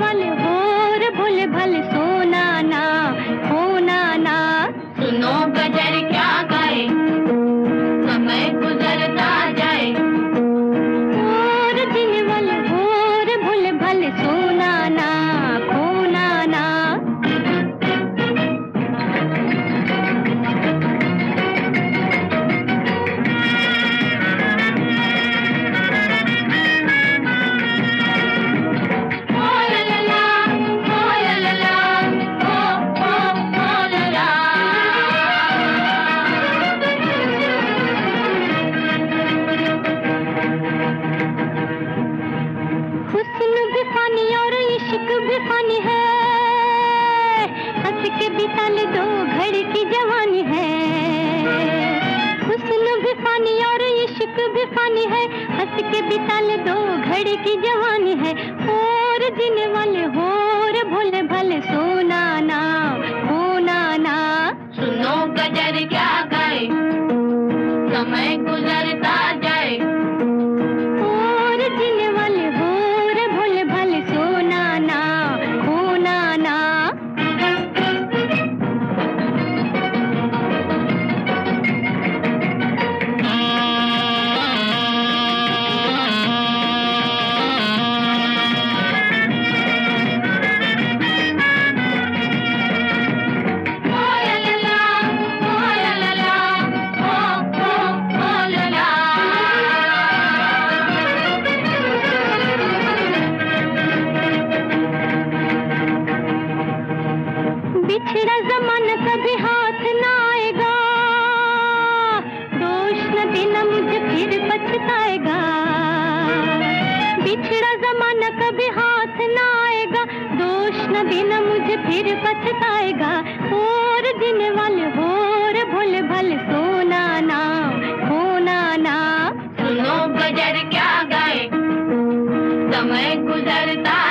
वाले होर भोले भाले सोना ना खोना ना। सुनो गजर क्या गाए, समय गुजरता जाए। होर देने वाले होर भोले भाले सोना ना खोना ना। हुस्न भी फानी और इश्क भी फानी है, हंस के बिता ले दो घड़ी की जवानी है। हुस्न भी फानी और इश्क भी फानी है, हंस के बिता ले दो घड़ी की जवानी है। और जीने वाले होर भोले भाले सोना ना खोना ना। सुनो गजर क्या गाए, समय गुजरता जाए। और जीने वाले होर भोले भाले सोना ना खोना ना। बिछड़ा ज़माना कभी हाथ ना आएगा, दोष न देना मुझे फिर पछताएगा। बिछड़ा ज़माना कभी हाथ ना आएगा, दोष न देना मुझे फिर पछताएगा। और जीने वाले होर भोले भाले सोना ना खोना ना। सुनो गजर क्या गाए, समय गुजरता